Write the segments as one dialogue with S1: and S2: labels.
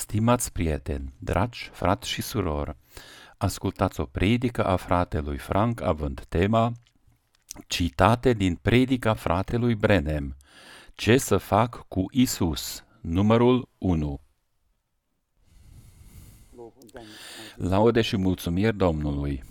S1: Stimați prieteni, dragi frați și surori, ascultați o predică a fratelui Frank având tema Citate din predica fratelui Branham. Ce să fac cu Isus? Numărul 1. Laude și mulțumiri Domnului.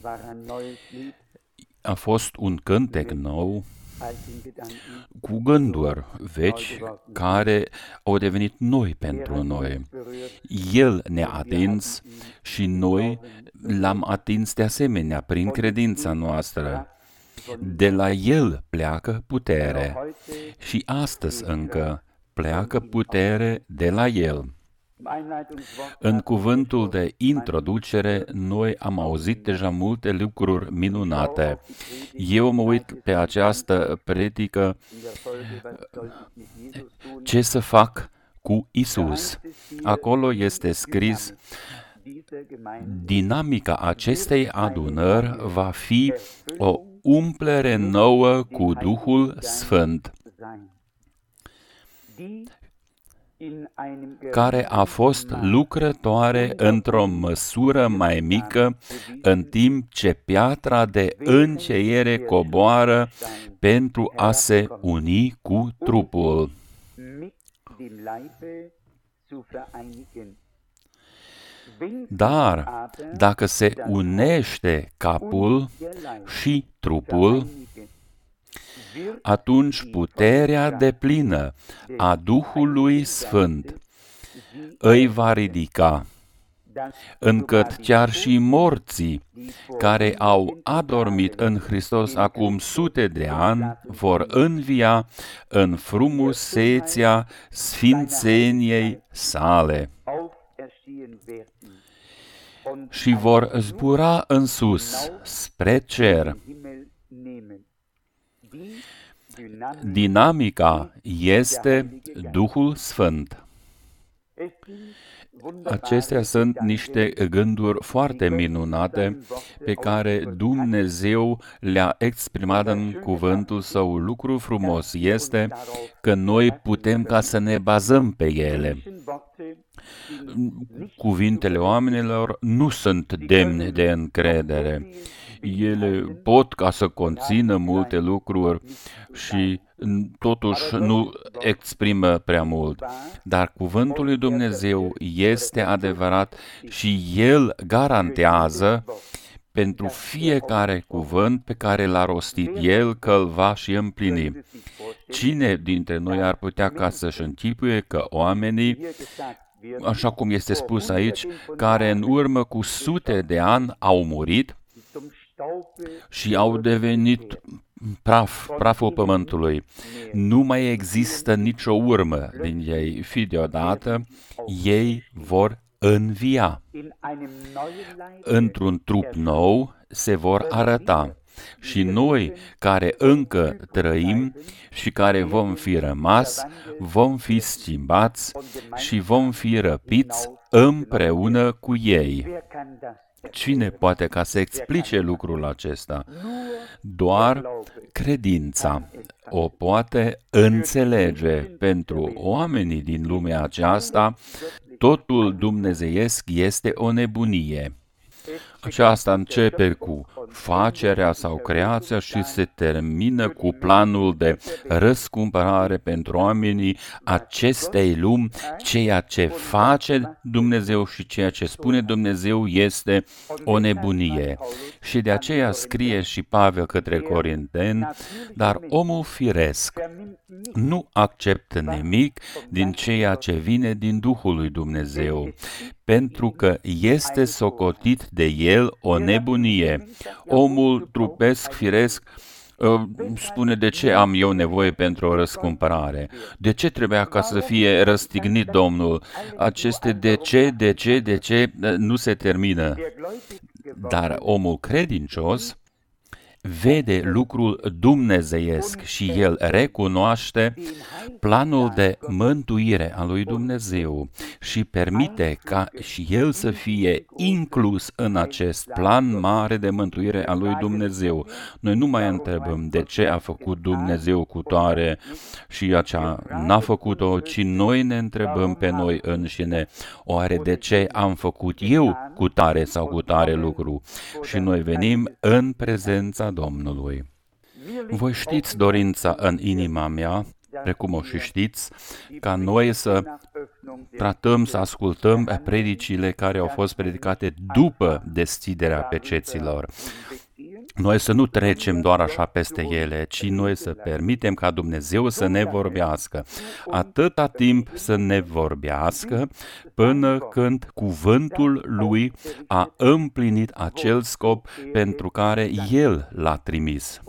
S1: A fost un cântec nou cu gânduri vechi care au devenit noi pentru noi. El ne-a atins și noi l-am atins de asemenea prin credința noastră. De la El pleacă putere și astăzi încă pleacă putere de la El. În cuvântul de introducere, noi am auzit deja multe lucruri minunate. Eu mă uit pe această predică, ce să fac cu Isus. Acolo este scris, dinamica acestei adunări va fi o umplere nouă cu Duhul Sfânt, care a fost lucrătoare într-o măsură mai mică, în timp ce piatra de înceiere coboară pentru a se uni cu trupul. Dar dacă se unește capul și trupul, atunci puterea deplină a Duhului Sfânt îi va ridica, încât chiar și morții care au adormit în Hristos acum sute de ani vor învia în frumusețea sfințeniei sale și vor zbura în sus, spre cer. Dinamica este Duhul Sfânt. Acestea sunt niște gânduri foarte minunate pe care Dumnezeu le-a exprimat în cuvântul Său. Lucru frumos este că noi putem ca să ne bazăm pe ele. Cuvintele oamenilor nu sunt demne de încredere. Ele pot ca să conțină multe lucruri și totuși nu exprimă prea mult. Dar cuvântul lui Dumnezeu este adevărat și El garantează pentru fiecare cuvânt pe care l-a rostit El că îl va și împlini. Cine dintre noi ar putea ca să-și închipuie că oamenii, așa cum este spus aici, care în urmă cu sute de ani au murit și au devenit praful pământului. Nu mai există nicio urmă din ei. Fi deodată, ei vor învia. Într-un trup nou se vor arăta. Și noi, care încă trăim și care vom fi rămas, vom fi schimbați și vom fi răpiți împreună cu ei. Cine poate ca să explice lucrul acesta? Doar credința o poate înțelege. Pentru oamenii din lumea aceasta, totul dumnezeiesc este o nebunie. Aceasta începe cu facerea sau creația și se termină cu planul de răscumpărare pentru oamenii acestei lumi. Ceea ce face Dumnezeu și ceea ce spune Dumnezeu este o nebunie. Și de aceea scrie și Pavel către Corinteni, dar omul firesc nu acceptă nimic din ceea ce vine din Duhul lui Dumnezeu, pentru că este socotit de el o nebunie. Omul trupesc, firesc, spune, de ce am eu nevoie pentru o răscumpărare? De ce trebuia ca să fie răstignit Domnul? Aceste de ce nu se termină. Dar omul credincios vede lucrul dumnezeiesc și el recunoaște planul de mântuire a lui Dumnezeu și permite ca și el să fie inclus în acest plan mare de mântuire a lui Dumnezeu. Noi nu mai întrebăm de ce a făcut Dumnezeu cu tare și acea n-a făcut-o, ci noi ne întrebăm pe noi înșine, oare de ce am făcut eu cu tare sau cu tare lucru? Și noi venim în prezența Domnului. Voi știți dorința în inima mea, precum o și știți, ca noi să tratăm, să ascultăm predicile care au fost predicate după deschiderea peceților. Noi să nu trecem doar așa peste ele, ci noi să permitem ca Dumnezeu să ne vorbească. Atâta timp să ne vorbească până când cuvântul Lui a împlinit acel scop pentru care El l-a trimis.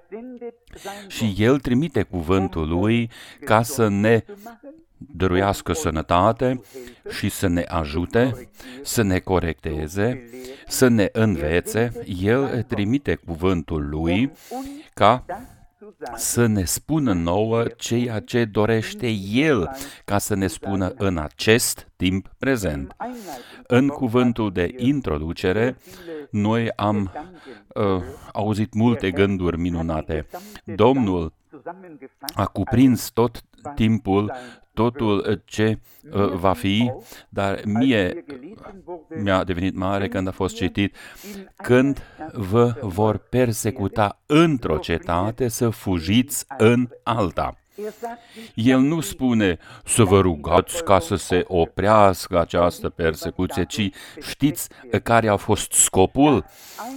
S1: Și El trimite cuvântul Lui ca să ne dăruiască sănătate și să ne ajute, să ne corecteze, să ne învețe. El trimite cuvântul Lui ca să ne spună nouă ceea ce dorește El ca să ne spună în acest timp prezent. În cuvântul de introducere, noi am auzit multe gânduri minunate. Domnul a cuprins tot timpul, totul ce va fi, dar mie mi-a devenit mare când a fost citit: când vă vor persecuta într-o cetate, să fugiți în alta. El nu spune să vă rugați ca să se oprească această persecuție, ci știți care a fost scopul?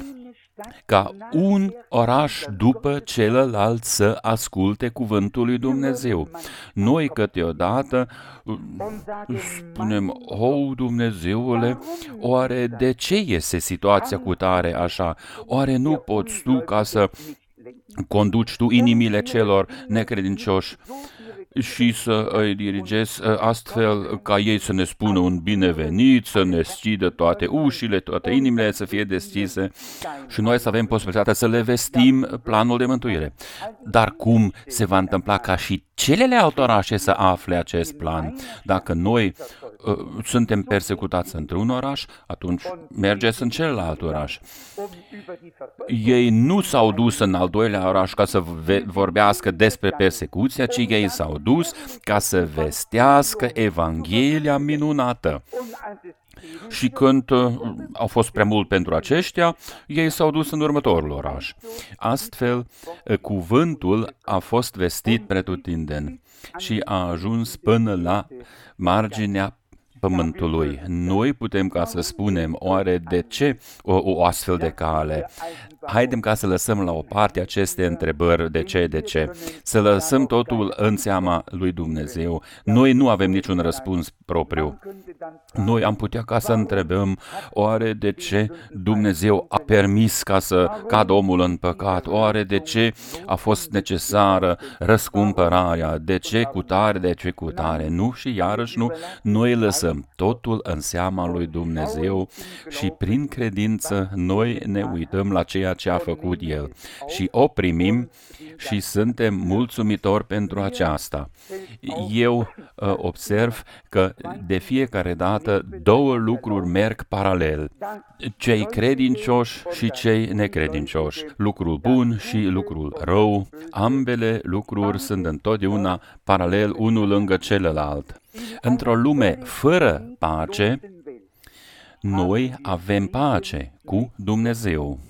S1: Ca un oraș după celălalt să asculte cuvântul lui Dumnezeu. Noi câteodată spunem: "O, Dumnezeule, oare de ce este situația cu tare așa? Oare nu poți tu ca să conduci tu inimile celor necredincioși și să îi dirigezi astfel ca ei să ne spună un binevenit, să ne deschidă toate ușile, toate inimile să fie deschise și noi să avem posibilitatea să le vestim planul de mântuire." Dar cum se va întâmpla ca și celelalte orașe să afle acest plan? Dacă noi suntem persecutați într-un oraș, atunci mergeți în celălalt oraș. Ei nu s-au dus în al doilea oraș ca să vorbească despre persecuția, ci ei s-au dus ca să vestească Evanghelia minunată. Și când au fost prea mult pentru aceștia, ei s-au dus în următorul oraș. Astfel, cuvântul a fost vestit pretutindeni și a ajuns până la marginea pământului. Noi putem ca să spunem: oare de ce o astfel de cale? Haidem ca să lăsăm la o parte aceste întrebări, de ce, să lăsăm totul în seama lui Dumnezeu. Noi nu avem niciun răspuns propriu. Noi am putea ca să întrebăm: oare de ce Dumnezeu a permis ca să cadă omul în păcat? Oare de ce a fost necesară răscumpărarea? De ce cu tare? Nu și iarăși nu. Noi lăsăm totul în seama lui Dumnezeu și prin credință noi ne uităm la ceea ce a făcut El și o primim și suntem mulțumitori pentru aceasta. Eu observ că de fiecare dată două lucruri merg paralel: cei credincioși și cei necredincioși, lucrul bun și lucrul rău. Ambele lucruri sunt întotdeauna paralel, unul lângă celălalt. Într-o lume fără pace, noi avem pace cu Dumnezeu.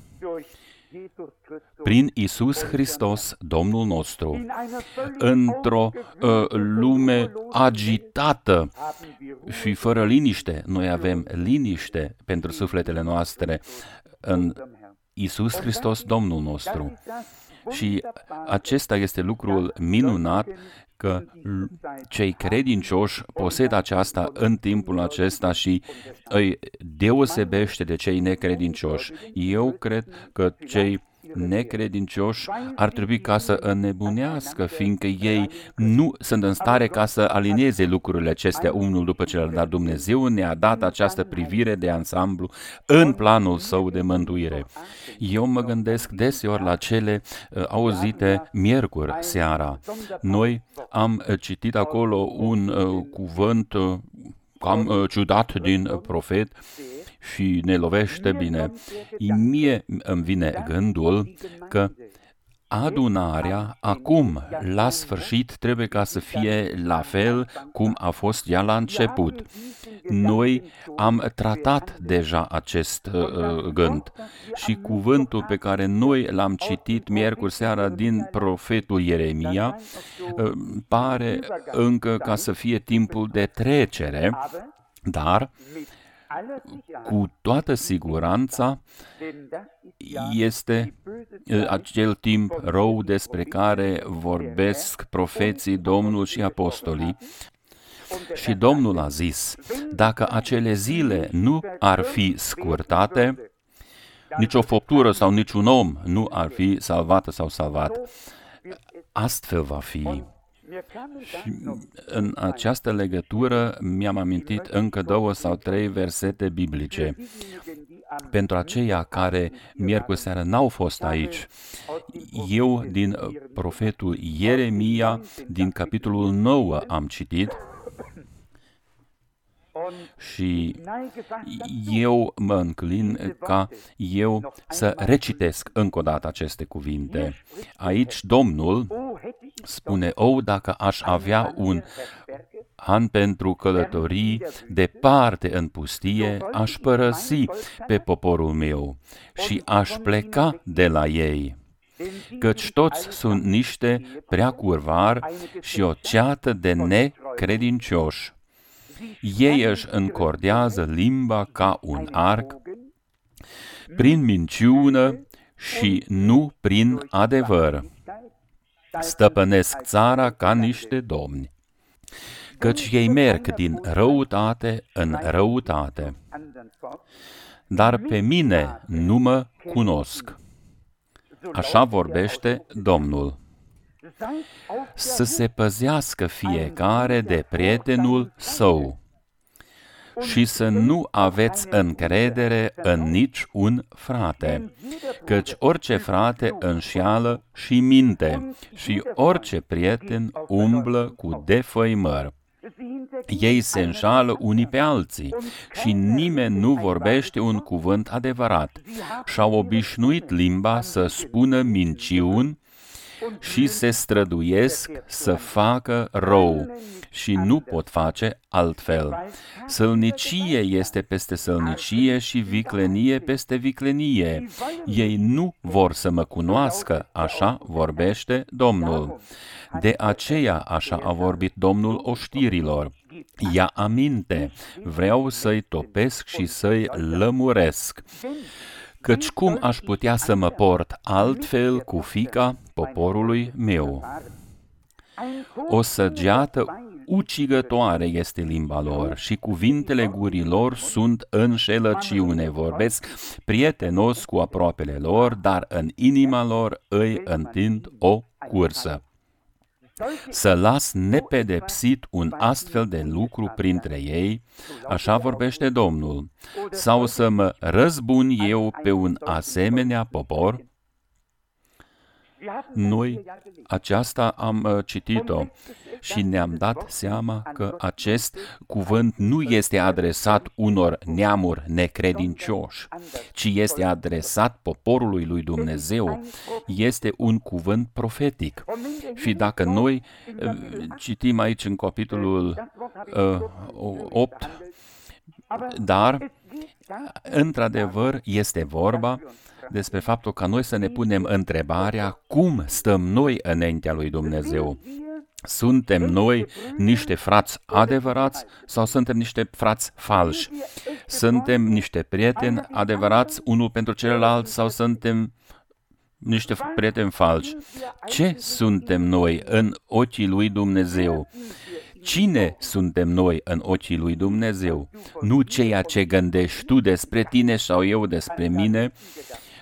S1: Prin Iisus Hristos, Domnul nostru. Într-o lume agitată și fără liniște, noi avem liniște pentru sufletele noastre în Iisus Hristos, Domnul nostru. Și acesta este lucrul minunat, că cei credincioși posedă aceasta în timpul acesta și îi deosebește de cei necredincioși. Eu cred că cei necredincioși ar trebui ca să înnebunească, fiindcă ei nu sunt în stare ca să alinieze lucrurile acestea unul după celălalt, dar Dumnezeu ne-a dat această privire de ansamblu în planul Său de mântuire. Eu mă gândesc deseori la cele auzite miercuri seara. Noi am citit acolo un cuvânt cam ciudat din profet și ne lovește bine. Mie îmi vine gândul că adunarea acum, la sfârșit, trebuie ca să fie la fel cum a fost ea la început. Noi am tratat deja acest gând și cuvântul pe care noi l-am citit miercuri seara din profetul Ieremia pare încă ca să fie timpul de trecere, dar cu toată siguranța este acel timp rău despre care vorbesc profeții Domnul și apostolii. Și Domnul a zis, dacă acele zile nu ar fi scurtate, nicio făptură sau niciun om nu ar fi salvată sau salvat. Astfel va fi. Și în această legătură mi-am amintit încă 2 sau 3 versete biblice. Pentru aceia care miercuri seara n-au fost aici, eu din profetul Ieremia, din capitolul 9 am citit și eu mă înclin ca eu să recitesc încă o dată aceste cuvinte. Aici Domnul spune, dacă aș avea un an pentru călătorii departe în pustie, aș părăsi pe poporul meu și aș pleca de la ei, căci toți sunt niște preacurvari și o ceată de necredincioși. Ei își încordează limba ca un arc, prin minciună și nu prin adevăr. Stăpânesc țara ca niște domni, căci ei merg din răutate în răutate, dar pe mine nu mă cunosc. Așa vorbește Domnul. Să se păzească fiecare de prietenul său și să nu aveți încredere în nici un frate, căci orice frate înșeală și minte și orice prieten umblă cu defăimări. Ei se înșală unii pe alții și nimeni nu vorbește un cuvânt adevărat. Și-au obișnuit limba să spună minciuni și se străduiesc să facă rău și nu pot face altfel. Sălnicie este peste sălnicie și viclenie peste viclenie. Ei nu vor să mă cunoască, așa vorbește Domnul. De aceea așa a vorbit Domnul oștirilor. Ia aminte, vreau să-i topesc și să-i lămuresc. Căci cum aș putea să mă port altfel cu fiica poporului meu? O săgeată ucigătoare este limba lor și cuvintele gurilor sunt înșelăciune. Vorbesc prietenos cu aproapele lor, dar în inima lor îi întind o cursă. Să las nepedepsit un astfel de lucru printre ei, așa vorbește Domnul, sau să mă răzbun eu pe un asemenea popor? Noi aceasta am citit-o și ne-am dat seama că acest cuvânt nu este adresat unor neamuri necredincioși, ci este adresat poporului lui Dumnezeu. Este un cuvânt profetic. Și dacă noi citim aici în capitolul 8, dar într-adevăr este vorba despre faptul că noi să ne punem întrebarea cum stăm noi înaintea lui Dumnezeu. Suntem noi niște frați adevărați sau suntem niște frați falși? Suntem niște prieteni adevărați unul pentru celălalt sau suntem niște prieteni falși? Ce suntem noi în ochii lui Dumnezeu? Cine suntem noi în ochii lui Dumnezeu? Nu ceea ce gândești tu despre tine sau eu despre mine,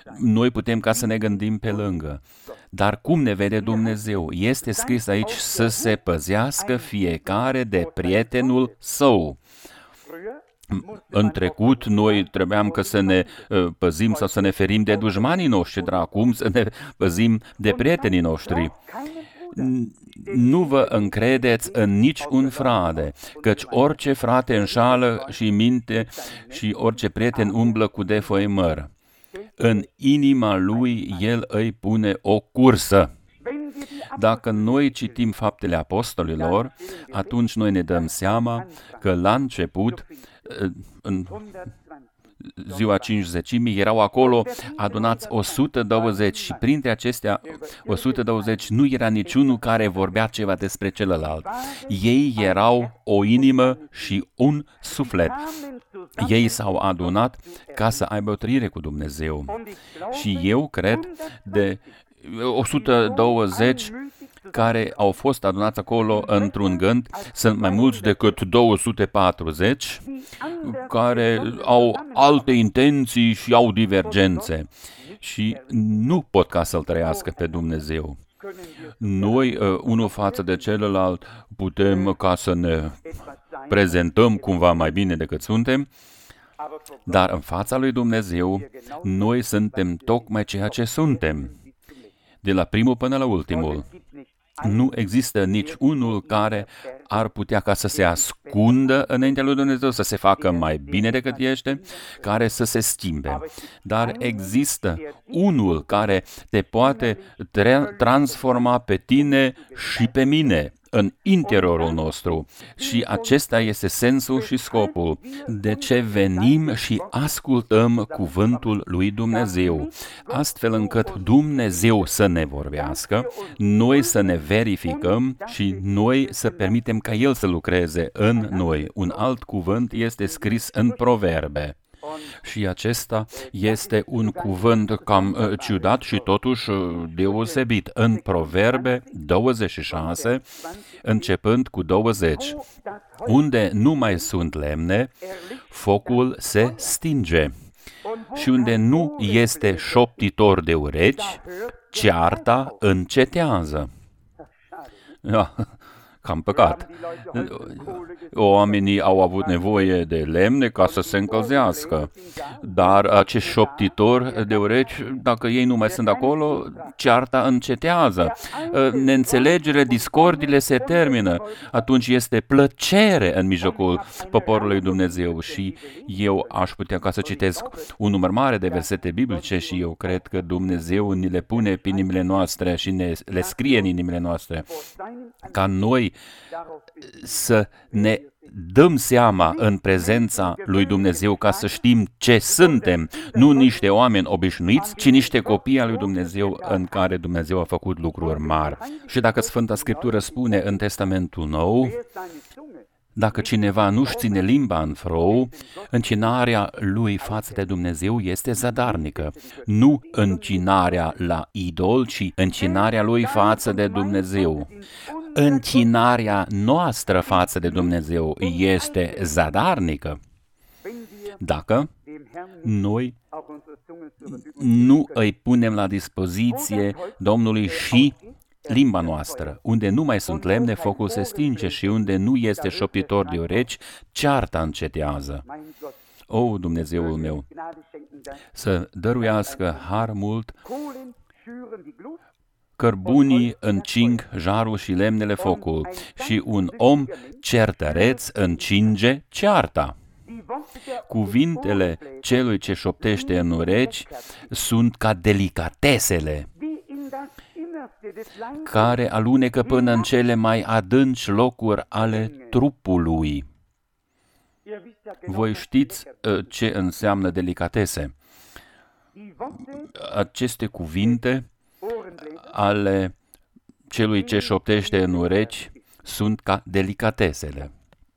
S1: Noi putem ca să ne gândim pe lângă. Dar cum ne vede Dumnezeu? Este scris aici să se păzească fiecare de prietenul său. În trecut, noi trebuiam că să ne păzim sau să ne ferim de dușmanii noștri, dar acum să ne păzim de prietenii noștri. Nu vă încredeți în nici un frate, căci orice frate înșală și minte și orice prieten umblă cu defăimări. În inima lui el îi pune o cursă. Dacă noi citim Faptele Apostolilor, atunci noi ne dăm seama că la început, în ziua Cincizecimii, erau acolo adunați 120 și printre acestea 120 nu era niciunul care vorbea ceva despre celălalt. Ei erau o inimă și un suflet. Ei s-au adunat ca să aibă o trăire cu Dumnezeu. Și eu cred de 120 care au fost adunați acolo într-un gând, sunt mai mulți decât 240 care au alte intenții și au divergențe și nu pot ca să-L trăiască pe Dumnezeu. Noi, unul față de celălalt, putem ca să ne prezentăm cumva mai bine decât suntem, dar în fața lui Dumnezeu, noi suntem tocmai ceea ce suntem, de la primul până la ultimul. Nu există nici unul care ar putea ca să se ascundă înaintea lui Dumnezeu, să se facă mai bine decât este, care să se schimbe. Dar există unul care te poate transforma pe tine și pe mine în interiorul nostru. Și acesta este sensul și scopul de ce venim și ascultăm cuvântul lui Dumnezeu, astfel încât Dumnezeu să ne vorbească, noi să ne verificăm și noi să permitem ca El să lucreze în noi. Un alt cuvânt este scris în Proverbe. Și acesta este un cuvânt cam ciudat și totuși deosebit. În Proverbe 26, începând cu 20. Unde nu mai sunt lemne, focul se stinge. Și unde nu este șoptitor de urechi, cearta încetează. Cam păcat. Oamenii au avut nevoie de lemne ca să se încălzească, dar acești șoptitori de urechi, dacă ei nu mai sunt acolo, cearta încetează. Neînțelegerile, discordiile se termină. Atunci este plăcere în mijlocul poporului Dumnezeu și eu aș putea ca să citesc un număr mare de versete biblice și eu cred că Dumnezeu ni le pune pe inimile noastre și le scrie în inimile noastre ca noi să ne dăm seama în prezența lui Dumnezeu ca să știm ce suntem, nu niște oameni obișnuiți, ci niște copii al lui Dumnezeu în care Dumnezeu a făcut lucruri mari. Și dacă Sfânta Scriptură spune în Testamentul Nou, dacă cineva nu-și ține limba în frâu, închinarea lui față de Dumnezeu este zadarnică. Nu închinarea la idol, ci închinarea lui față de Dumnezeu. Închinarea noastră față de Dumnezeu este zadarnică dacă noi nu îi punem la dispoziție Domnului și limba noastră. Unde nu mai sunt lemne, focul se stinge și unde nu este șoptitor de urechi, cearta încetează. O, Dumnezeul meu, să dăruiască har mult, cărbunii încing jarul și lemnele focul și un om certăreț încinge cearta. Cuvintele celui ce șoptește în urechi sunt ca delicatesele care alunecă până în cele mai adânci locuri ale trupului. Voi știți ce înseamnă delicatese. Aceste cuvinte ale celui ce șoptește în urechi sunt ca delicatesele.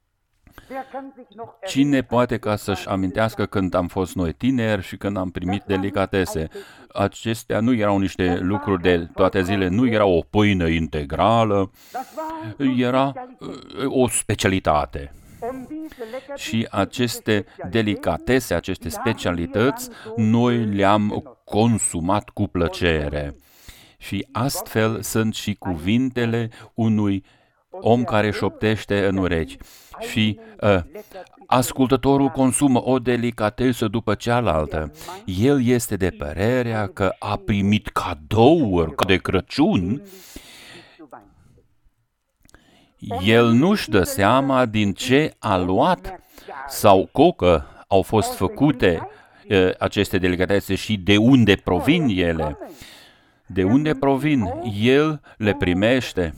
S1: Cine poate ca să-și amintească când am fost noi tineri și când am primit delicatese? Acestea nu erau niște lucruri de toate zile, nu era o pâine integrală, era o specialitate. Și aceste delicatese, aceste specialități, noi le-am consumat cu plăcere. Și astfel sunt și cuvintele unui om care șoptește în urechi. Și ascultătorul consumă o delicatesă după cealaltă. El este de părerea că a primit cadouri de Crăciun. El nu-și dă seama din ce a luat sau cocă au fost făcute aceste delicatese și de unde provin ele. De unde provin? El le primește.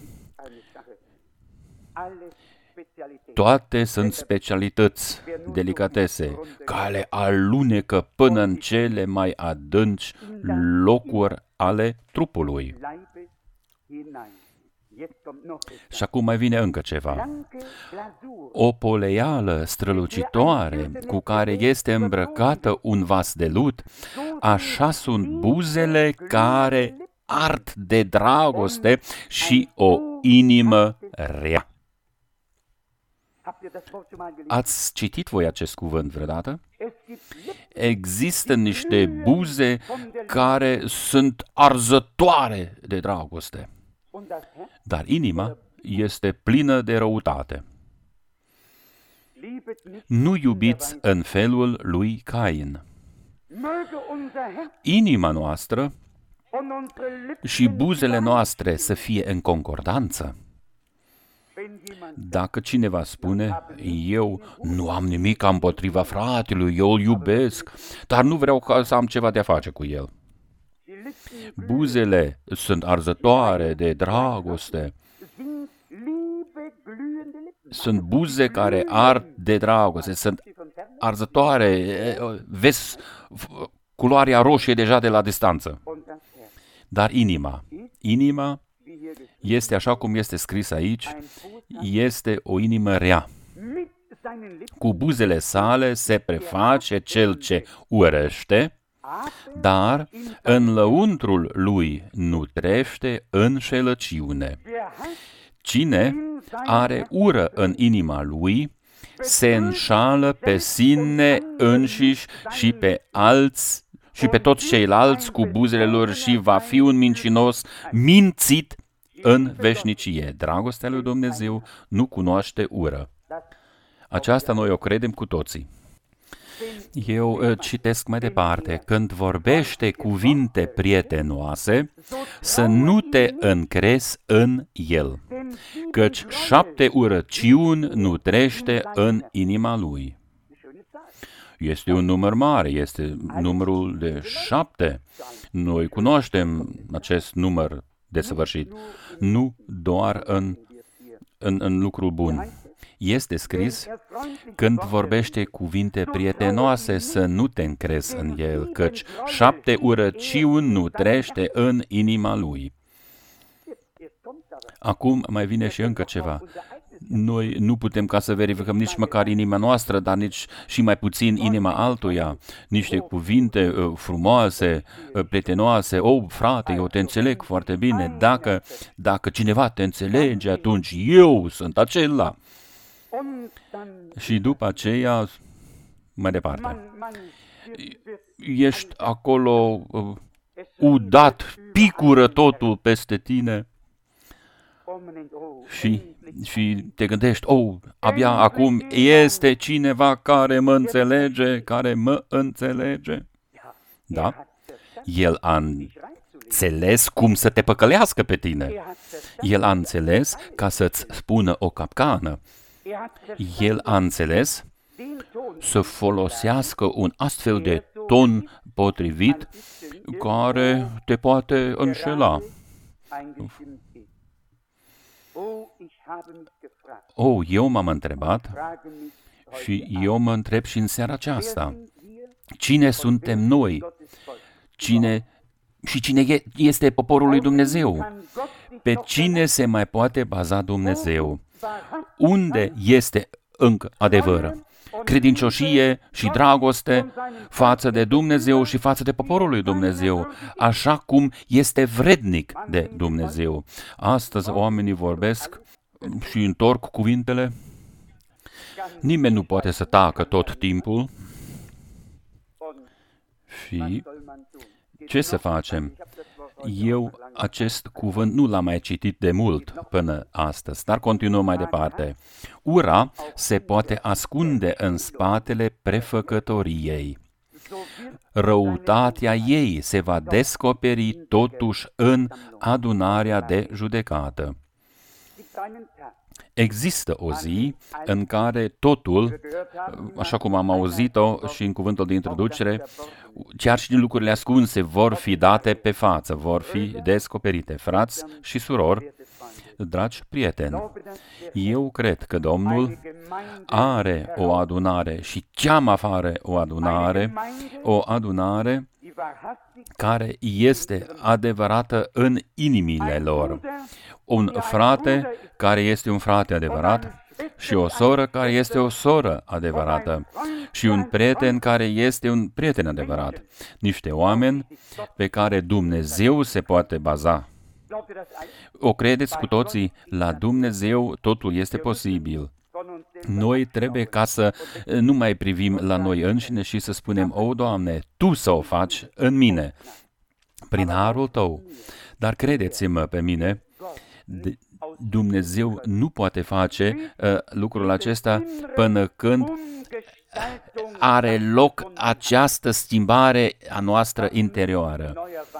S1: Toate sunt specialități, delicatese, care alunecă până în cele mai adânci locuri ale trupului. Și acum mai vine încă ceva. O poleială strălucitoare cu care este îmbrăcată un vas de lut, așa sunt buzele care ard de dragoste și o inimă rea. Ați citit voi acest cuvânt vreodată? Există niște buze care sunt arzătoare de dragoste, dar inima este plină de răutate. Nu iubiți în felul lui Cain. Inima noastră și buzele noastre să fie în concordanță. Dacă cineva spune, eu nu am nimic împotriva fratelui, eu îl iubesc, dar nu vreau să am ceva de a face cu el. Buzele sunt arzătoare de dragoste. Sunt buze care ard de dragoste, sunt arzătoare, vezi culoarea roșie deja de la distanță. Dar inima este așa cum este scris aici, este o inimă rea. Cu buzele sale se preface cel ce urăște, dar în lăuntrul lui nutrește înșelăciune. Cine are ură în inima lui, se înșală pe sine înșiși și pe alți și pe toți ceilalți cu buzele lor și va fi un mincinos mințit în veșnicie. Dragostea lui Dumnezeu nu cunoaște ură. Aceasta noi o credem cu toții. Eu citesc mai departe. Când vorbește cuvinte prietenoase, să nu te încrezi în el, căci 7 urăciuni nutrește în inima lui. Este un număr mare, este numărul de 7. Noi cunoaștem acest număr desăvârșit, nu doar în lucrul bun. Este scris, când vorbește cuvinte prietenoase, să nu te încrezi în el, căci 7 urăciuni nutrește în inima lui. Acum mai vine și încă ceva. Noi nu putem ca să verificăm nici măcar inima noastră, dar nici și mai puțin inima altuia. Niște cuvinte frumoase, prietenoase. Frate, eu te înțeleg foarte bine. Dacă cineva te înțelege, atunci eu sunt acela. Și după aceea, mai departe, ești acolo udat, picură totul peste tine și te gândești, abia acum este cineva care mă înțelege. Da? El a înțeles cum să te păcălească pe tine. El a înțeles ca să-ți spună o capcană. El a înțeles să folosească un astfel de ton potrivit care te poate înșela. Eu m-am întrebat și eu mă întreb și în seara aceasta. Cine suntem noi? Cine este poporul lui Dumnezeu? Pe cine se mai poate baza Dumnezeu? Unde este încă adevăr? Credincioșie și dragoste față de Dumnezeu și față de poporul lui Dumnezeu, așa cum este vrednic de Dumnezeu. Astăzi oamenii vorbesc și întorc cuvintele Nimeni nu poate să tacă tot timpul. Și ce să facem? Eu acest cuvânt nu l-am mai citit de mult până astăzi, dar continuăm mai departe. Ura se poate ascunde în spatele prefăcătoriei. Răutatea ei se va descoperi totuși în adunarea de judecată. Există o zi în care totul, așa cum am auzit-o și în cuvântul de introducere, chiar și lucrurile ascunse vor fi date pe față, vor fi descoperite. Frați și surori, dragi prieteni, eu cred că Domnul are o adunare și cheamă afară o adunare care este adevărată în inimile lor. Un frate care este un frate adevărat și o soră care este o soră adevărată și un prieten care este un prieten adevărat. Niște oameni pe care Dumnezeu se poate baza. O credeți cu toții? La Dumnezeu totul este posibil. Noi trebuie ca să nu mai privim la noi înșine și să spunem, o, Doamne, Tu să o faci în mine, prin harul Tău. Dar credeți-mă pe mine, Dumnezeu nu poate face lucrul acesta până când are loc această schimbare a noastră interioară.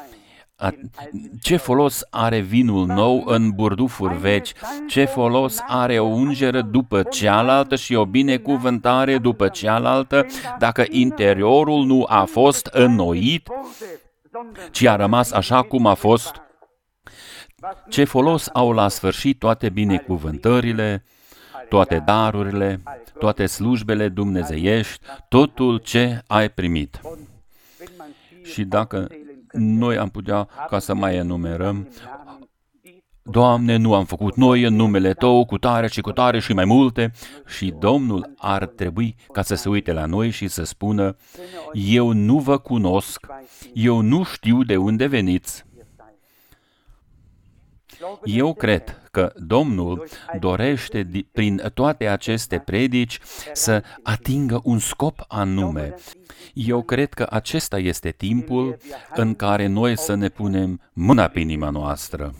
S1: Ce folos are vinul nou în burdufuri vechi? Ce folos are o ungeră după cealaltă și o binecuvântare după cealaltă dacă interiorul nu a fost înnoit, ci a rămas așa cum a fost? Ce folos au la sfârșit toate binecuvântările, toate darurile, toate slujbele dumnezeiești, totul ce ai primit? Și dacă noi am putea ca să mai enumerăm, Doamne, nu am făcut noi în numele Tău cu tare și mai multe, și Domnul ar trebui ca să se uite la noi și să spună, eu nu vă cunosc, eu nu știu de unde veniți. Eu cred că Domnul dorește prin toate aceste predici să atingă un scop anume. Eu cred că acesta este timpul în care noi să ne punem mâna pe inima noastră.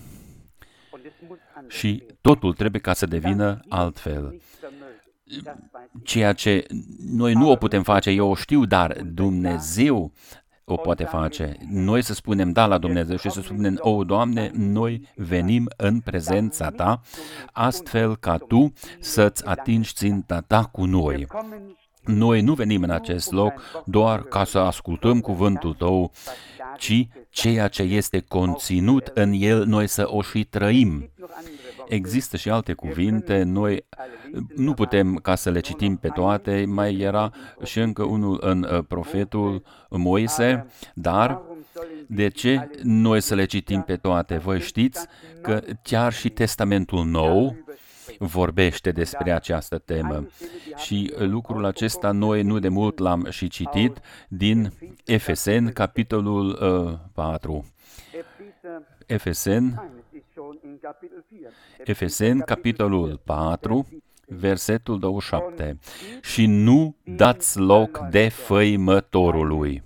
S1: Și totul trebuie ca să devină altfel. Ceea ce noi nu o putem face, eu o știu, dar Dumnezeu o poate face. Noi să spunem da la Dumnezeu și să spunem, o, Doamne, noi venim în prezența Ta, astfel ca Tu să-ți atingi ținta Ta cu noi. Noi nu venim în acest loc doar ca să ascultăm cuvântul Tău, ci ceea ce este conținut în el, noi să o și trăim. Există și alte cuvinte, noi nu putem ca să le citim pe toate, mai era și încă unul în profetul Moise, dar de ce noi să le citim pe toate? Voi știți că chiar și Testamentul Nou vorbește despre această temă. Și lucrul acesta noi nu de mult l-am și citit din Efeseni, capitolul 4. Efeseni, capitolul 4, versetul 27. Și nu dați loc defăimătorului.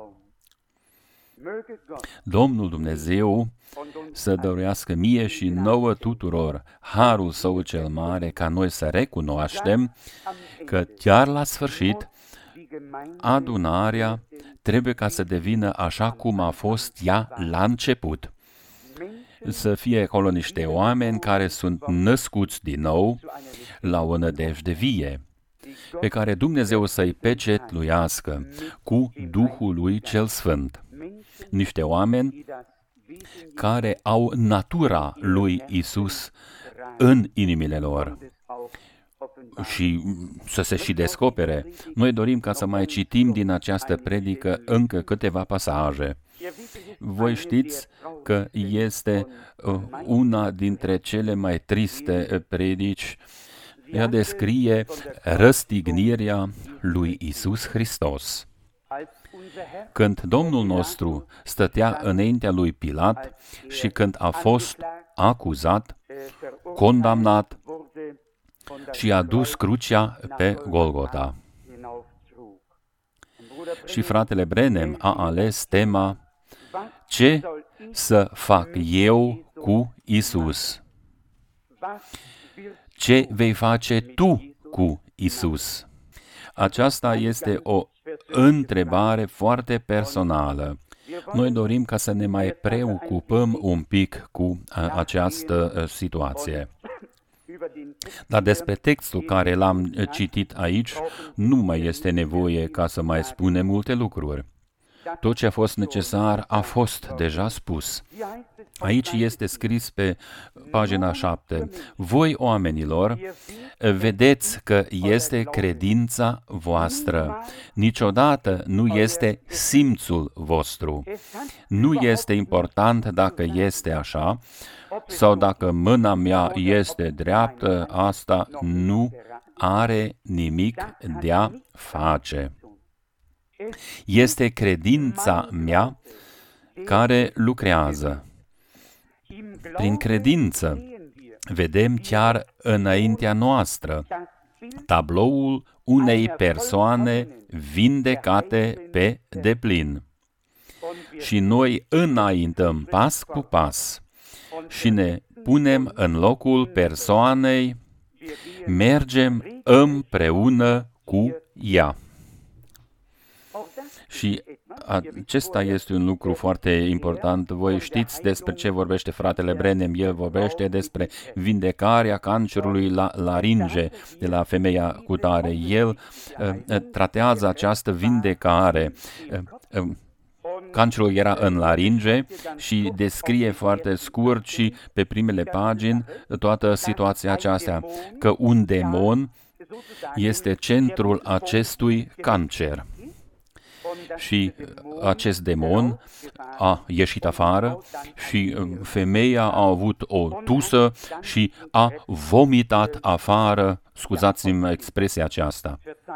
S1: Domnul Dumnezeu să dăruiască mie și nouă tuturor harul Său cel mare, ca noi să recunoaștem că chiar la sfârșit adunarea trebuie ca să devină așa cum a fost ea la început. Să fie acolo niște oameni care sunt născuți din nou la o nădejde vie, pe care Dumnezeu să-i pecetluiască cu Duhul lui cel Sfânt. Niște oameni care au natura lui Isus în inimile lor și să se și descopere. Noi dorim ca să mai citim din această predică încă câteva pasaje. Voi știți că este una dintre cele mai triste predici. Ea descrie răstignirea lui Isus Hristos. Când Domnul nostru stătea înaintea lui Pilat și când a fost acuzat, condamnat, și a dus crucea pe Golgota. Și fratele Branham a ales tema ce să fac eu cu Isus? Ce vei face tu cu Isus? Aceasta este o întrebare foarte personală. Noi dorim ca să ne mai preocupăm un pic cu această situație. Dar despre textul care l-am citit aici, nu mai este nevoie ca să mai spunem multe lucruri. Tot ce a fost necesar a fost deja spus. Aici este scris pe pagina 7. Voi, oamenilor, vedeți că este credința voastră. Niciodată nu este simțul vostru. Nu este important dacă este așa sau dacă mâna mea este dreaptă, asta nu are nimic de a face. Este credința mea care lucrează. Prin credință vedem chiar înaintea noastră tabloul unei persoane vindecate pe deplin. Și noi înaintăm pas cu pas și ne punem în locul persoanei, mergem împreună cu ea. Și acesta este un lucru foarte important. Voi știți despre ce vorbește fratele Branham. El vorbește despre vindecarea cancerului la laringe de la femeia cutare. El tratează această vindecare. Cancerul era în laringe și descrie foarte scurt și pe primele pagini toată situația aceasta, că un demon este centrul acestui cancer. Și acest demon a ieșit afară și femeia a avut o tusă și a vomitat afară, scuzați-mi expresia aceasta.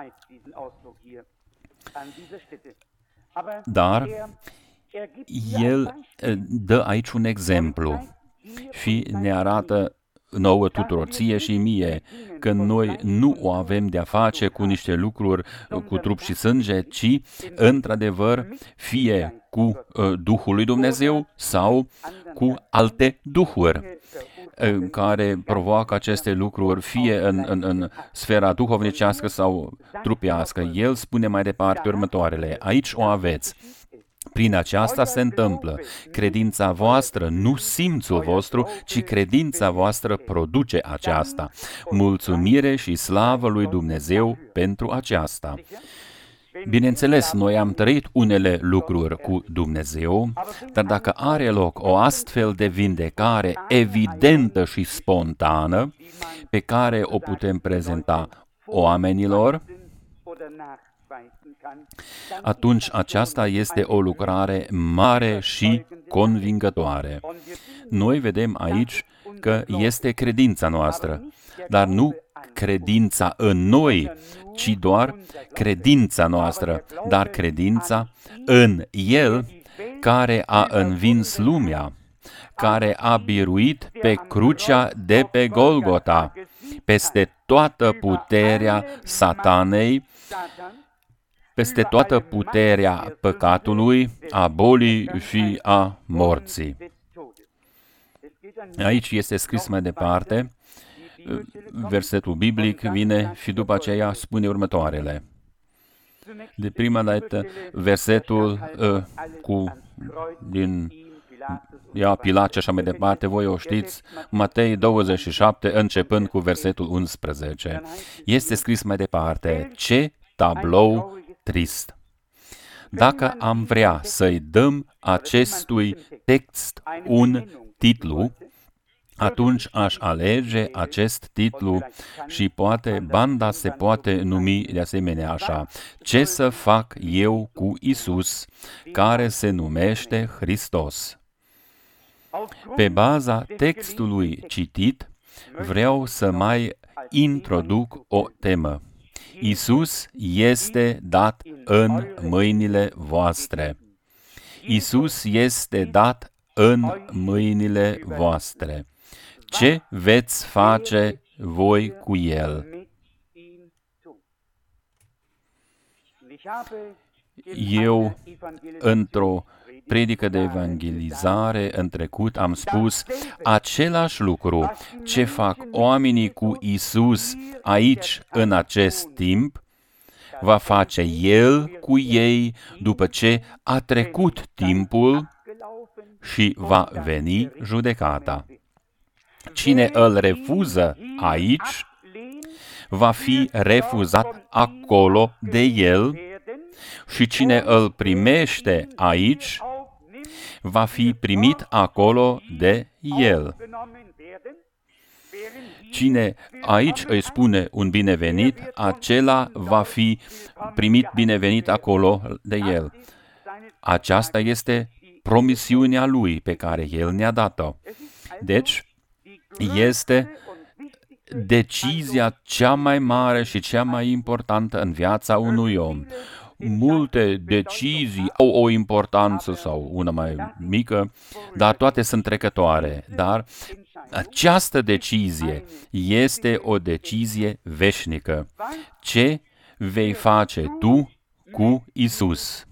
S1: Dar el dă aici un exemplu și ne arată nouă tuturor, ție și mie, că noi nu o avem de-a face cu niște lucruri cu trup și sânge, ci, într-adevăr, fie cu Duhul lui Dumnezeu sau cu alte duhuri care provoacă aceste lucruri, fie în sfera duhovnicească sau trupească. El spune mai departe următoarele. Aici o aveți. Prin aceasta se întâmplă. Credința voastră, nu simțul vostru, ci credința voastră produce aceasta. Mulțumire și slavă lui Dumnezeu pentru aceasta. Bineînțeles, noi am trăit unele lucruri cu Dumnezeu, dar dacă are loc o astfel de vindecare evidentă și spontană, pe care o putem prezenta oamenilor, atunci aceasta este o lucrare mare și convingătoare. Noi vedem aici că este credința noastră, dar nu credința în noi, ci doar credința noastră, dar credința în El care a învins lumea, care a biruit pe crucea de pe Golgota, peste toată puterea Satanei, peste toată puterea păcatului, a bolii și a morții. Aici este scris mai departe, versetul biblic vine și după aceea spune următoarele. De prima dată, versetul din Pilat și așa mai departe, voi o știți, Matei 27, începând cu versetul 11. Este scris mai departe, ce tablou trist! Dacă am vrea să-i dăm acestui text un titlu, atunci aș alege acest titlu și poate banda se poate numi de asemenea așa. Ce să fac eu cu Isus, care se numește Hristos? Pe baza textului citit, vreau să mai introduc o temă. Isus este dat în mâinile voastre. Isus este dat în mâinile voastre. Ce veți face voi cu El. Eu, într-o predică de evangelizare în trecut, am spus același lucru ce fac oamenii cu Isus aici, în acest timp, va face El cu ei după ce a trecut timpul și va veni judecata. Cine îl refuză aici, va fi refuzat acolo de El, și cine îl primește aici, va fi primit acolo de El. Cine aici îi spune un binevenit, acela va fi primit binevenit acolo de El. Aceasta este promisiunea Lui pe care El ne-a dat-o. Deci, este decizia cea mai mare și cea mai importantă în viața unui om. Multe decizii au o importanță sau una mai mică, dar toate sunt trecătoare. Dar această decizie este o decizie veșnică. Ce vei face tu cu Isus?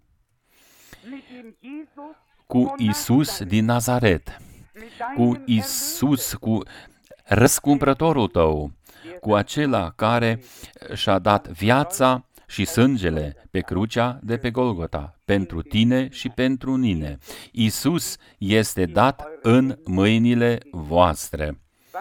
S1: Cu Isus din Nazaret, cu Isus, cu răscumpărătorul tău, cu acela care și-a dat viața și sângele pe crucea de pe Golgota, pentru tine și pentru mine. Isus este dat în mâinile voastre.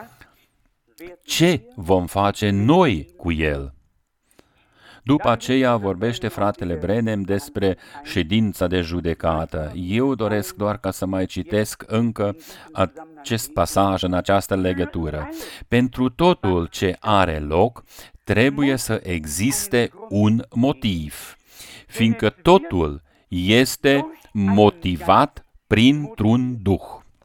S1: Ce vom face noi cu El? După aceea vorbește fratele Branham despre ședința de judecată. Eu doresc doar ca să mai citesc încă acest pasaj în această legătură. Pentru totul ce are loc, trebuie să existe un motiv, fiindcă totul este motivat printr-un duh.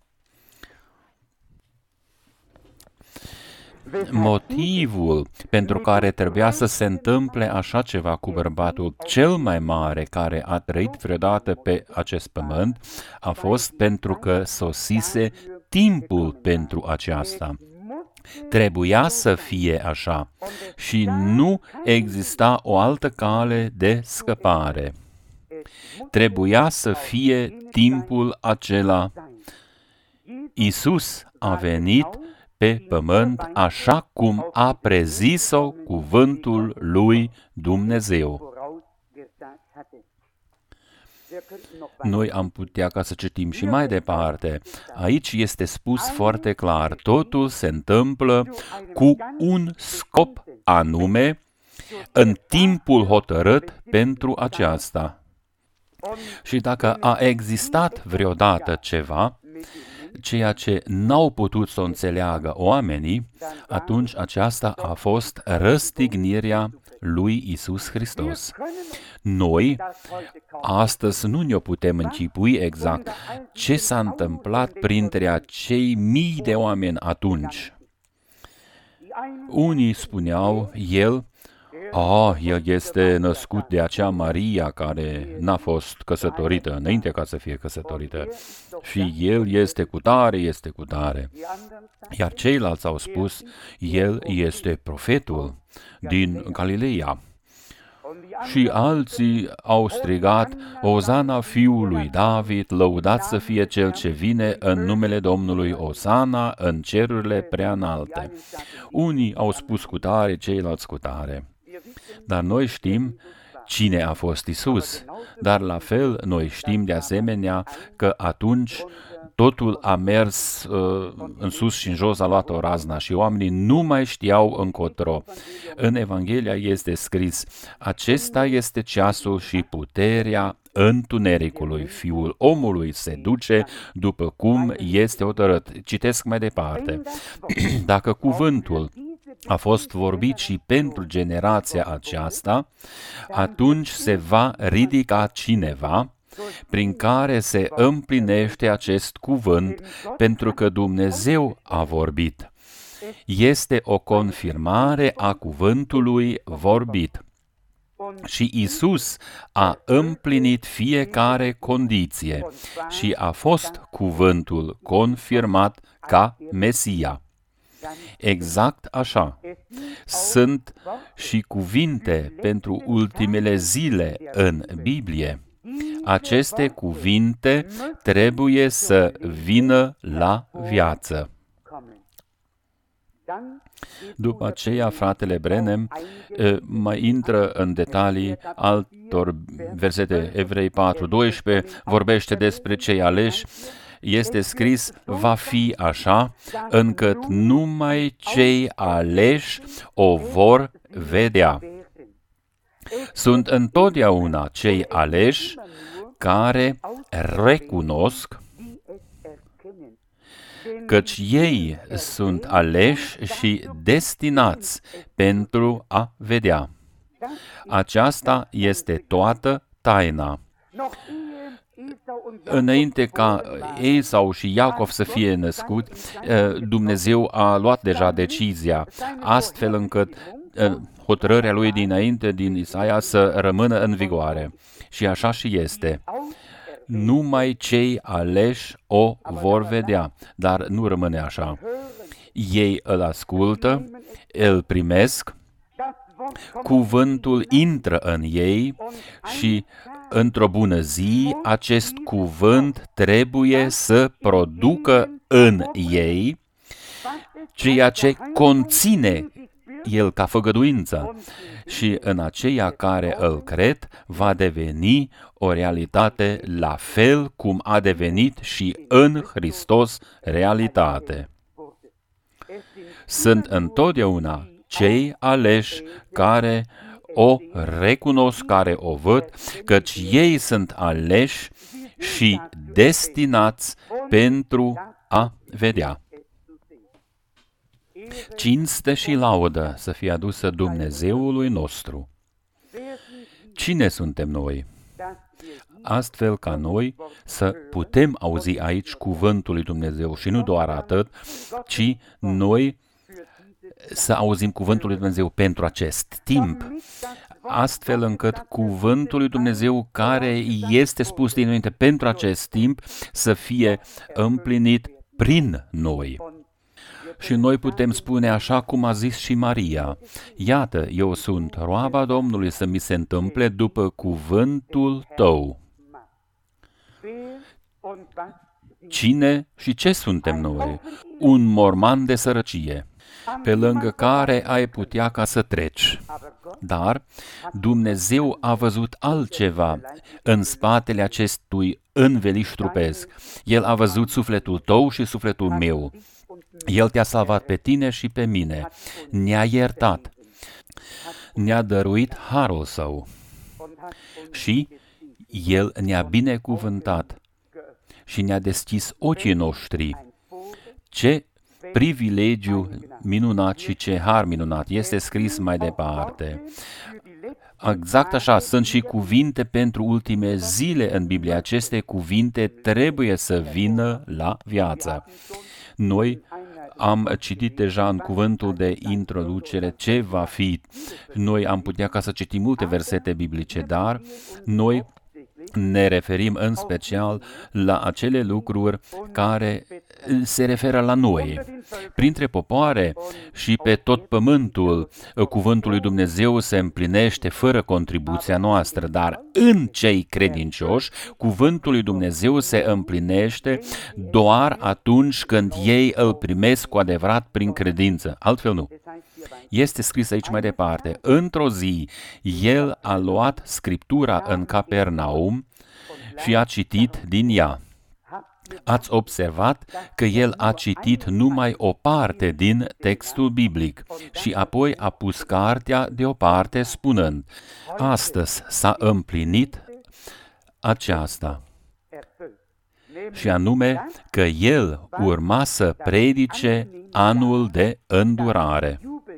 S1: Motivul pentru care trebuia să se întâmple așa ceva cu bărbatul cel mai mare care a trăit vreodată pe acest pământ a fost pentru că sosise timpul pentru aceasta. Trebuia să fie așa și nu exista o altă cale de scăpare. Trebuia să fie timpul acela. Isus a venit pe pământ așa cum a prezis-o cuvântul lui Dumnezeu. Noi am putea ca să citim și mai departe. Aici este spus foarte clar, totul se întâmplă cu un scop anume, în timpul hotărât pentru aceasta. Și dacă a existat vreodată ceva, ceea ce n-au putut să o înțeleagă oamenii, atunci aceasta a fost răstignirea lui Isus Hristos. Noi, astăzi, nu ne-o putem închipui exact ce s-a întâmplat printre acei mii de oameni atunci. Unii spuneau, el este născut de acea Maria care n-a fost căsătorită înainte ca să fie căsătorită și el este cu tare. Iar ceilalți au spus, el este profetul din Galileea. Și alții au strigat, Osana fiului David, lăudat să fie cel ce vine în numele Domnului, Osana în cerurile preanalte. Unii au spus cu tare, ceilalți cu tare. Dar noi știm cine a fost Isus, dar la fel noi știm de asemenea că atunci totul a mers în sus și în jos, a luat o razna și oamenii nu mai știau încotro. În Evanghelia este scris, acesta este ceasul și puterea întunericului. Fiul omului se duce după cum este hotărât. Citesc mai departe. Dacă cuvântul a fost vorbit și pentru generația aceasta, atunci se va ridica cineva prin care se împlinește acest cuvânt, pentru că Dumnezeu a vorbit. Este o confirmare a cuvântului vorbit. Și Isus a împlinit fiecare condiție și a fost cuvântul confirmat ca Mesia. Exact așa. Sunt și cuvinte pentru ultimele zile în Biblie. Aceste cuvinte trebuie să vină la viață. După aceea, fratele Branham mai intră în detalii altor versete. Evrei 4:12 vorbește despre cei aleși. Este scris, va fi așa, încât numai cei aleși o vor vedea. Sunt întotdeauna cei aleși care recunosc căci ei sunt aleși și destinați pentru a vedea. Aceasta este toată taina. Înainte ca Esau și Iacov să fie născut, Dumnezeu a luat deja decizia, astfel încât hotărârea lui dinainte din Isaia să rămână în vigoare. Și așa și este. Numai cei aleși o vor vedea, dar nu rămâne așa. Ei îl ascultă, îl primesc, cuvântul intră în ei și într-o bună zi acest cuvânt trebuie să producă în ei ceea ce conține el ca făgăduință și în aceia care îl cred va deveni o realitate la fel cum a devenit și în Hristos realitate. Sunt întotdeauna cei aleși care o recunosc, care o văd, căci ei sunt aleși și destinați pentru a vedea. Cinste și laudă să fie adusă Dumnezeului nostru. Cine suntem noi? Astfel ca noi să putem auzi aici cuvântul lui Dumnezeu și nu doar atât, ci noi să auzim cuvântul lui Dumnezeu pentru acest timp, astfel încât cuvântul lui Dumnezeu care este spus dinainte pentru acest timp să fie împlinit prin noi. Și noi putem spune așa cum a zis și Maria, iată, eu sunt roaba Domnului să mi se întâmple după cuvântul tău. Cine și ce suntem noi? Un morman de sărăcie, pe lângă care ai putea ca să treci. Dar Dumnezeu a văzut altceva în spatele acestui înveliș trupesc. El a văzut sufletul tău și sufletul meu. El te-a salvat pe tine și pe mine. Ne-a iertat. Ne-a dăruit harul său. Și El ne-a binecuvântat și ne-a deschis ochii noștri. Ce privilegiu minunat și ce har minunat! Este scris mai departe. Exact așa, sunt și cuvinte pentru ultime zile în Biblie. Aceste cuvinte trebuie să vină la viață. Noi am citit deja în cuvântul de introducere ce va fi. Noi am putea ca să citim multe versete biblice, dar noi ne referim în special la acele lucruri care se referă la noi. Printre popoare și pe tot pământul, cuvântul lui Dumnezeu se împlinește fără contribuția noastră, dar în cei credincioși, cuvântul lui Dumnezeu se împlinește doar atunci când ei îl primesc cu adevărat prin credință. Altfel nu. Este scris aici mai departe, într-o zi, el a luat Scriptura în Capernaum și a citit din ea. Ați observat că el a citit numai o parte din textul biblic și apoi a pus cartea deoparte spunând, astăzi s-a împlinit aceasta. Și anume că el urma să predice anul de îndurare.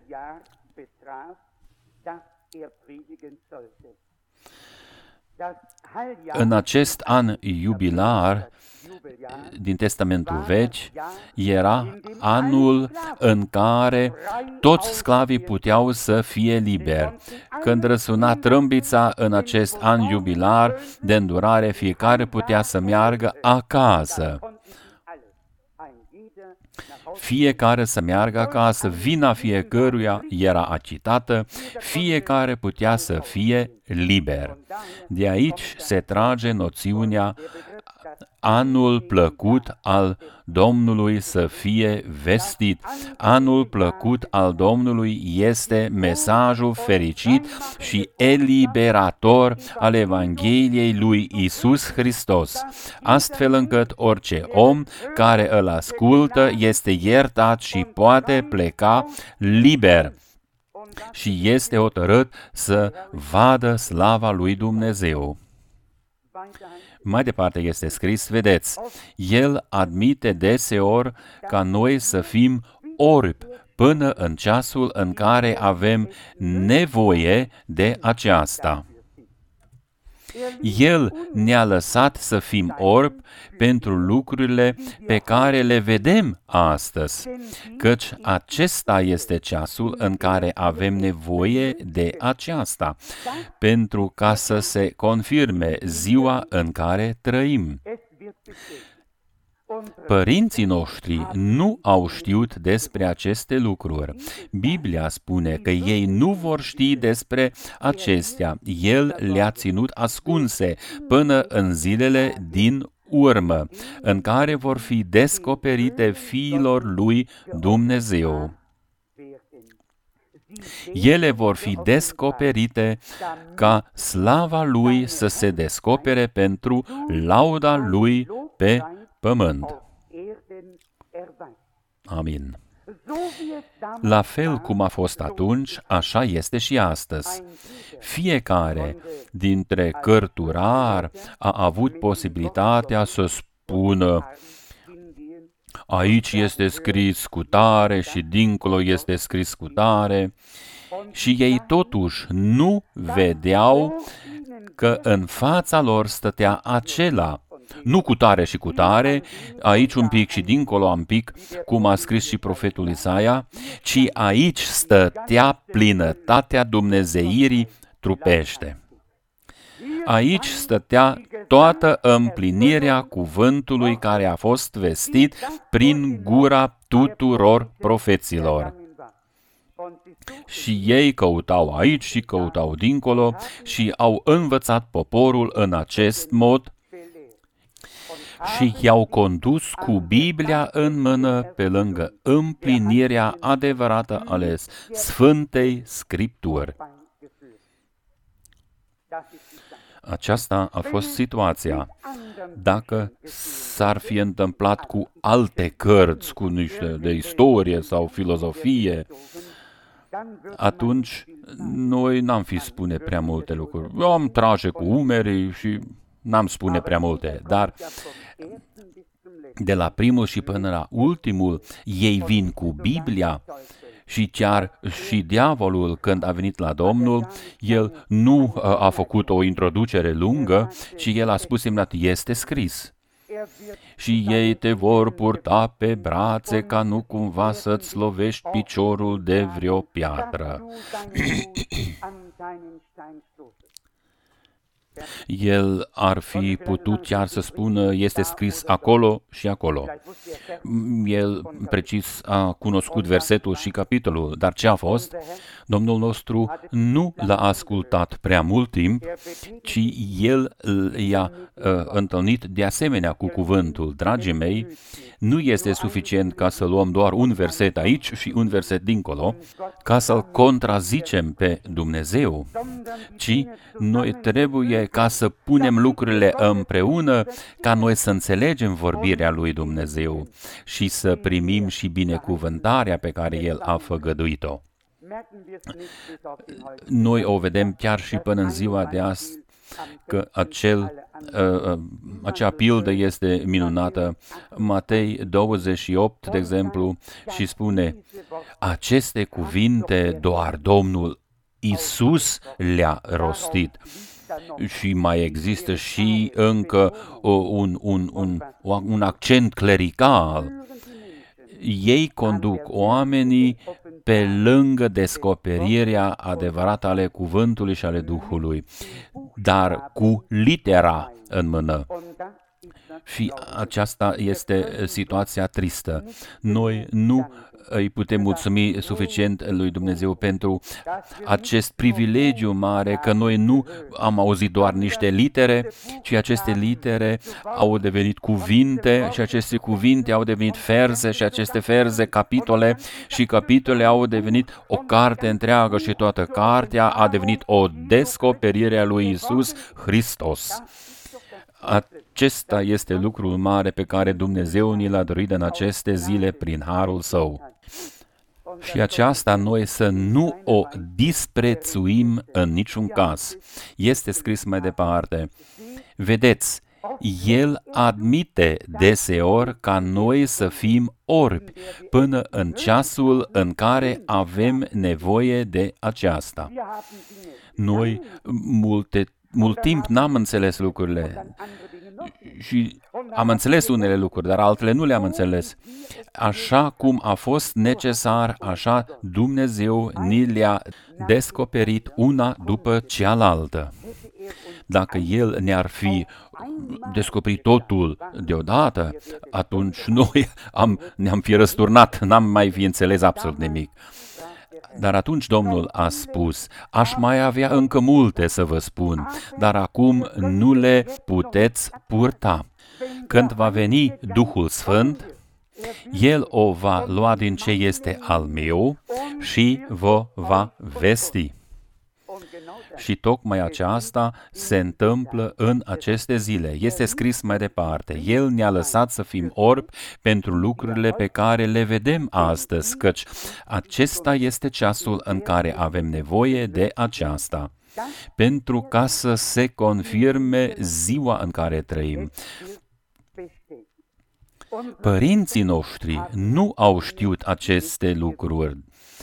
S1: În acest an jubilar din Testamentul Vechi era anul în care toți sclavii puteau să fie liberi. Când răsuna trâmbița în acest an jubilar de îndurare, fiecare putea să meargă acasă. fiecare să meargă acasă, vina fiecăruia era achitată, fiecare putea să fie liber. De aici se trage noțiunea anul plăcut al Domnului să fie vestit. Anul plăcut al Domnului este mesajul fericit și eliberator al Evangheliei lui Iisus Hristos, astfel încât orice om care îl ascultă este iertat și poate pleca liber și este hotărât să vadă slava lui Dumnezeu. Mai departe este scris, vedeți, El admite deseori ca noi să fim orbi până în ceasul în care avem nevoie de aceasta. El ne-a lăsat să fim orbi pentru lucrurile pe care le vedem astăzi, căci acesta este ceasul în care avem nevoie de aceasta, pentru ca să se confirme ziua în care trăim. Părinții noștri nu au știut despre aceste lucruri. Biblia spune că ei nu vor ști despre acestea. El le-a ținut ascunse până în zilele din urmă, în care vor fi descoperite fiilor lui Dumnezeu. Ele vor fi descoperite ca slava lui să se descopere pentru lauda lui pe pământ. Amin. La fel cum a fost atunci, așa este și astăzi. Fiecare dintre cărturari a avut posibilitatea să spună: aici este scris cu tare și dincolo este scris cu tare, și ei totuși nu vedeau că în fața lor stătea acela, nu cu tare și cu tare, aici un pic și dincolo un pic, cum a scris și profetul Isaia, ci aici stătea plinătatea dumnezeirii trupește. Aici stătea toată împlinirea cuvântului care a fost vestit prin gura tuturor profeților. Și ei căutau aici și căutau dincolo și au învățat poporul în acest mod și i-au condus cu Biblia în mână pe lângă împlinirea adevărată ale Sfântei Scripturi. Aceasta a fost situația. Dacă s-ar fi întâmplat cu alte cărți, cu niște de istorie sau filozofie, atunci noi n-am fi spune prea multe lucruri. Eu am trage cu umerii și n-am spune prea multe, dar de la primul și până la ultimul, ei vin cu Biblia. Și chiar și diavolul, când a venit la Domnul, el nu a făcut o introducere lungă, ci el a spus semnat, este scris. Și ei te vor purta pe brațe ca nu cumva să-ți lovești piciorul de vreo piatră. El ar fi putut chiar să spună, este scris acolo și acolo. El precis a cunoscut versetul și capitolul, dar ce a fost? Domnul nostru nu l-a ascultat prea mult timp, ci el i-a întâlnit de asemenea cu cuvântul. Dragii mei, nu este suficient ca să luăm doar un verset aici și un verset dincolo, ca să-L contrazicem pe Dumnezeu, ci noi trebuie ca să punem lucrurile împreună, ca noi să înțelegem vorbirea lui Dumnezeu și să primim și binecuvântarea pe care El a făgăduit-o. Noi o vedem chiar și până în ziua de azi, că acea pildă este minunată. Matei 28, de exemplu, și spune, aceste cuvinte doar Domnul Iisus le-a rostit. Și mai există și încă un accent clerical. Ei conduc oamenii pe lângă descoperirea adevărată ale cuvântului și ale Duhului, dar cu litera în mână. Și aceasta este situația tristă. Noi nu îi putem mulțumi suficient lui Dumnezeu pentru acest privilegiu mare, că noi nu am auzit doar niște litere, ci aceste litere au devenit cuvinte și aceste cuvinte au devenit verze și aceste verze capitole și capitole au devenit o carte întreagă și toată cartea a devenit o descoperire a lui Iisus Hristos. Acesta este lucrul mare pe care Dumnezeu ni l-a dorit în aceste zile prin harul Său. Și aceasta noi să nu o disprețuim în niciun caz. Este scris mai departe. Vedeți, El admite deseori ca noi să fim orbi până în ceasul în care avem nevoie de aceasta. Noi mult timp n-am înțeles lucrurile și am înțeles unele lucruri, dar altele nu le-am înțeles. Așa cum a fost necesar, așa Dumnezeu ni le-a descoperit una după cealaltă. Dacă El ne-ar fi descoperit totul deodată, atunci noi ne-am fi răsturnat, n-am mai fi înțeles absolut nimic. Dar atunci Domnul a spus, aș mai avea încă multe să vă spun, dar acum nu le puteți purta. Când va veni Duhul Sfânt, El o va lua din ce este al meu și vă va vesti. Și tocmai aceasta se întâmplă în aceste zile. Este scris mai departe. El ne-a lăsat să fim orbi pentru lucrurile pe care le vedem astăzi, căci acesta este ceasul în care avem nevoie de aceasta, pentru ca să se confirme ziua în care trăim. Părinții noștri nu au știut aceste lucruri.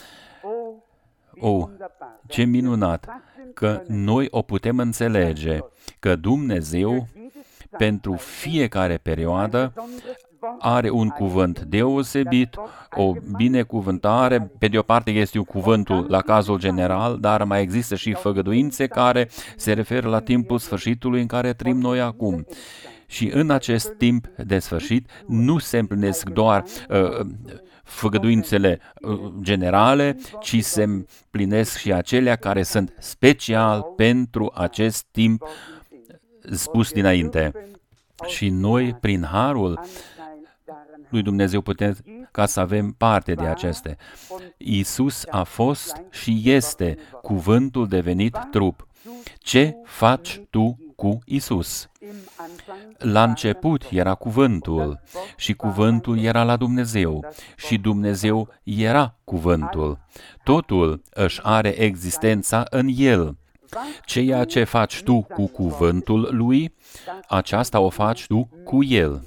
S1: Ce minunat că noi o putem înțelege, că Dumnezeu pentru fiecare perioadă are un cuvânt deosebit, o binecuvântare. Pe de o parte este cuvântul la cazul general, dar mai există și făgăduințe care se referă la timpul sfârșitului în care trăim noi acum. Și în acest timp de sfârșit nu se împlinesc doar făgăduințele generale, ci se împlinesc și acelea care sunt special pentru acest timp spus dinainte. Și noi, prin harul lui Dumnezeu, putem ca să avem parte de aceste. Iisus a fost și este cuvântul devenit trup. Ce faci tu cu Iisus? La început era cuvântul și cuvântul era la Dumnezeu și Dumnezeu era cuvântul. Totul își are existența în El. Ceea ce faci tu cu cuvântul lui, aceasta o faci tu cu El.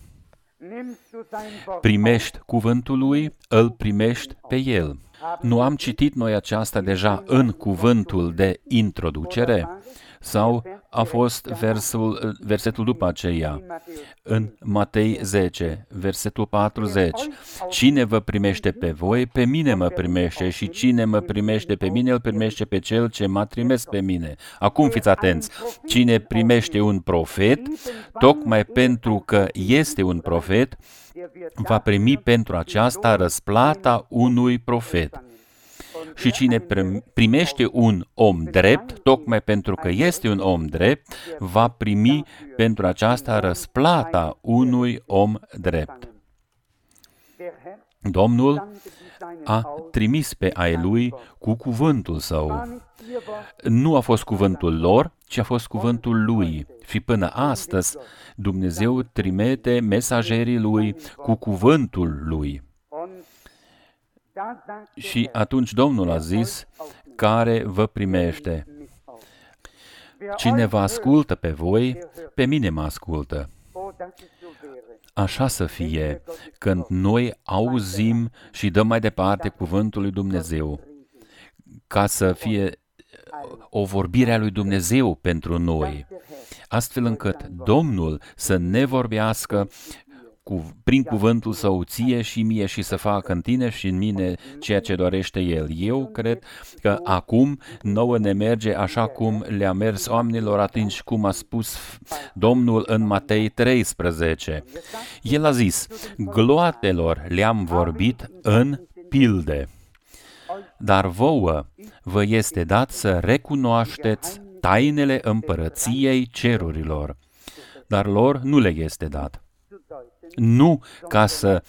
S1: Primești cuvântul lui, îl primești pe El. Nu am citit noi aceasta deja în cuvântul de introducere? Sau a fost versetul după aceea, în Matei 10, versetul 40. Cine vă primește pe voi, pe mine mă primește, și cine mă primește pe mine, îl primește pe cel ce m-a trimis pe mine. Acum fiți atenți, cine primește un profet, tocmai pentru că este un profet, va primi pentru aceasta răsplata unui profet. Și cine primește un om drept, tocmai pentru că este un om drept, va primi pentru aceasta răsplata unui om drept. Domnul a trimis pe ai lui cu cuvântul său. Nu a fost cuvântul lor, ci a fost cuvântul lui. Și până astăzi Dumnezeu trimite mesagerii lui cu cuvântul lui. Și atunci Domnul a zis, care vă primește? Cine vă ascultă pe voi, pe mine mă ascultă. Așa să fie, când noi auzim și dăm mai departe cuvântul lui Dumnezeu, ca să fie o vorbire a lui Dumnezeu pentru noi, astfel încât Domnul să ne vorbească prin cuvântul Său ție și mie și să facă în tine și în mine ceea ce dorește El. Eu cred că acum nouă ne merge așa cum le-a mers oamenilor atunci, cum a spus Domnul în Matei 13. El a zis, gloatelor le-am vorbit în pilde, dar vouă vă este dat să recunoașteți tainele împărăției cerurilor, dar lor nu le este dat. Nu ca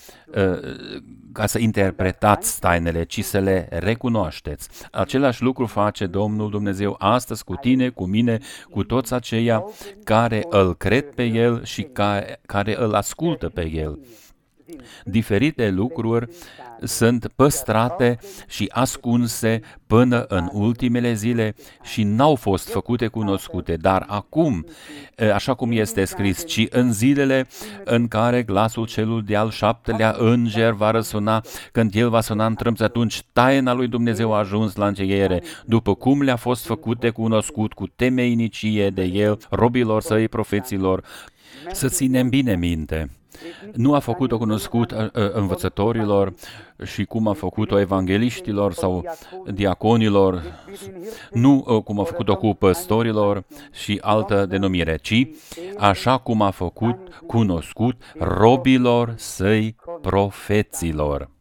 S1: să interpretați tainele, ci să le recunoașteți. Același lucru face Domnul Dumnezeu astăzi cu tine, cu mine, cu toți aceia care îl cred pe El și care îl ascultă pe El. Diferite lucruri sunt păstrate și ascunse până în ultimele zile și n-au fost făcute cunoscute, dar acum, așa cum este scris, ci în zilele în care glasul celul de-al 7-lea înger va răsuna, când el va suna în trâmbiță, atunci taina lui Dumnezeu a ajuns la încheiere, după cum le-a fost făcute cunoscut cu temeinicie de el, robilor săi, profeților. Să ținem bine minte. Nu a făcut-o cunoscut învățătorilor și cum a făcut-o evangeliștilor sau diaconilor, nu cum a făcut-o cu păstorilor și altă denumire, ci așa cum a făcut cunoscut robilor săi, profeților.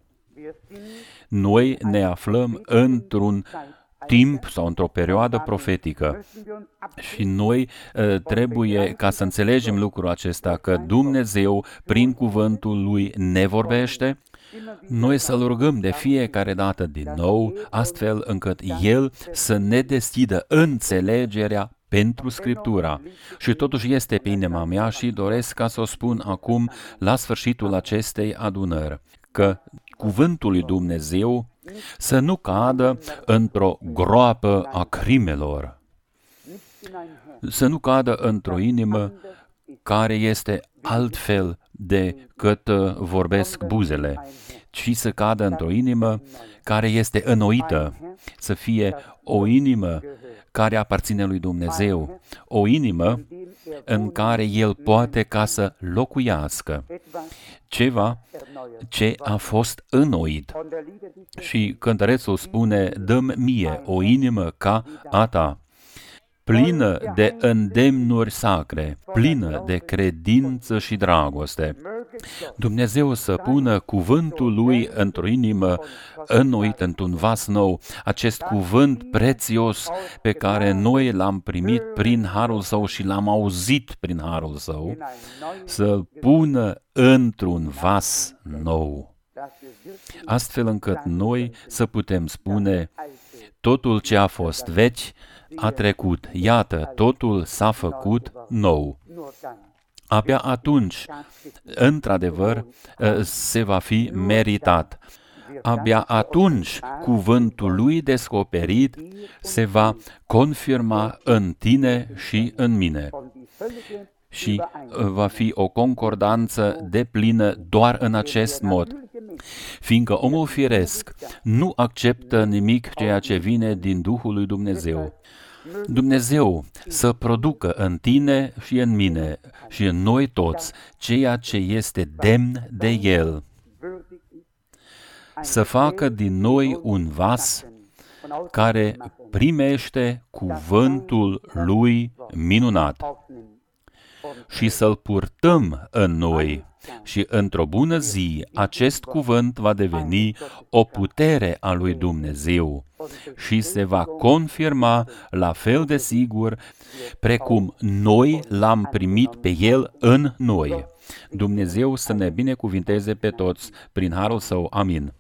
S1: Noi ne aflăm într-un timp sau într-o perioadă profetică și noi trebuie, ca să înțelegem lucrul acesta, că Dumnezeu prin cuvântul Lui ne vorbește, noi să-L rugăm de fiecare dată din nou, astfel încât El să ne deschidă înțelegerea pentru Scriptura. Și totuși este pe inima mea și doresc ca să o spun acum la sfârșitul acestei adunări, că cuvântul lui Dumnezeu să nu cadă într-o groapă a crimelor, să nu cadă într-o inimă care este altfel decât vorbesc buzele, ci să cadă într-o inimă care este înnoită, să fie o inimă care aparține lui Dumnezeu, o inimă în care El poate ca să locuiască, ceva ce a fost înnoit. Și cântărețul spune, dă-mi mie o inimă ca a ta, plină de îndemnuri sacre, plină de credință și dragoste. Dumnezeu să pună cuvântul Lui într-o inimă înnoită, într-un vas nou, acest cuvânt prețios pe care noi l-am primit prin harul Său și l-am auzit prin harul Său, să-l pună într-un vas nou, astfel încât noi să putem spune, totul ce a fost vechi a trecut, iată, totul s-a făcut nou. Abia atunci, într-adevăr, se va fi meritat. Abia atunci, cuvântul Lui descoperit se va confirma în tine și în mine. Și va fi o concordanță deplină doar în acest mod, fiindcă omul firesc nu acceptă nimic ceea ce vine din Duhul lui Dumnezeu. Dumnezeu să producă în tine și în mine și în noi toți ceea ce este demn de El, să facă din noi un vas care primește cuvântul Lui minunat și să-l purtăm în noi. Și într-o bună zi, acest cuvânt va deveni o putere a lui Dumnezeu și se va confirma la fel de sigur precum noi l-am primit pe El în noi. Dumnezeu să ne binecuvinteze pe toți prin harul Său. Amin.